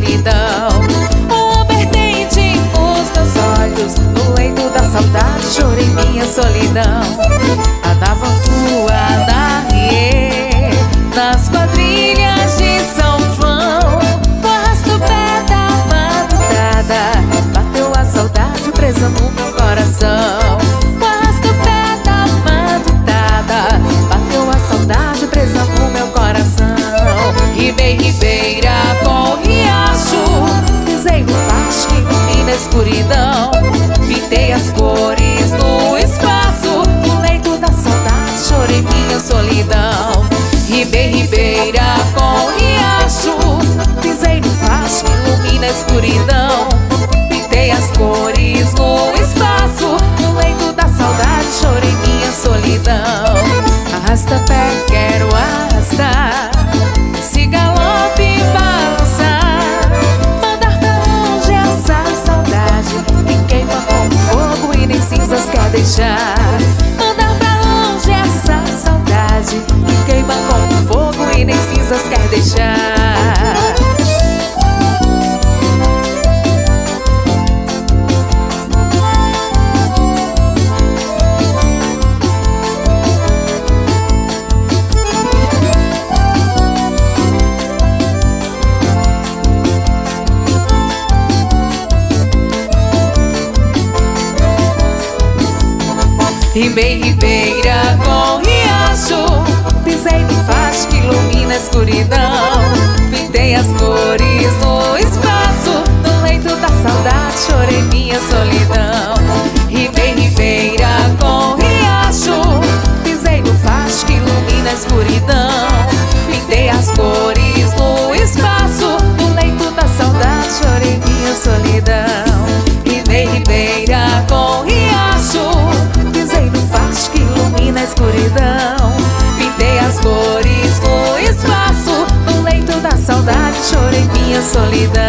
solidão. Um vertente os meus olhos, no leito da saudade chorei minha solidão. Andava rua na Rie, nas quadrilhas de São João. No arrasto pé da madrugada, bateu a saudade presa no meu coração. No arrasto pé da madrugada, bateu a saudade presa no meu coração. Ribei ribeira com riacho, pisei no facho e na escuridão. Pintei as cores no espaço, no leito da saudade chorei minha solidão. Ribei ribeira com riacho, pisei no facho que ilumina a escuridão. Pintei as cores no espaço, no leito da saudade chorei minha solidão. Arrasta pé, quero arrastar esse galope balançar, mandar pra longe essa saudade que queima como fogo e nem cinzas quer deixar. Mandar pra longe essa saudade que queima como fogo e nem cinzas quer deixar. Ribei ribeira com riacho, pisei no facho que ilumina a escuridão. Pintei as cores no espaço, no leito da saudade chorei minha solidão. Ribei ribeira com riacho, pisei no facho que ilumina a escuridão. Pintei as cores no espaço, no leito da saudade chorei minha solidão. Ribei ribeira com riacho, pisei no facho que ilumina a escuridão. Pintei as cores no espaço, no leito da saudade chorei minha solidão.